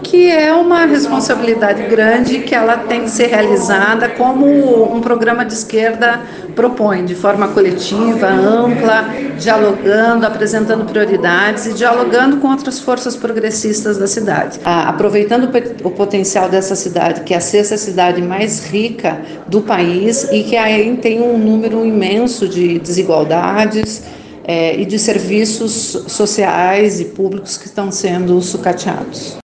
que é uma responsabilidade grande que ela tem que ser realizada como um programa de esquerda propõe, de forma coletiva, ampla, dialogando, apresentando prioridades e dialogando com outras forças progressistas da cidade. Aproveitando o potencial dessa cidade, que é a sexta cidade mais rica do país e que aí tem um número imenso de desigualdades, e de serviços sociais e públicos que estão sendo sucateados.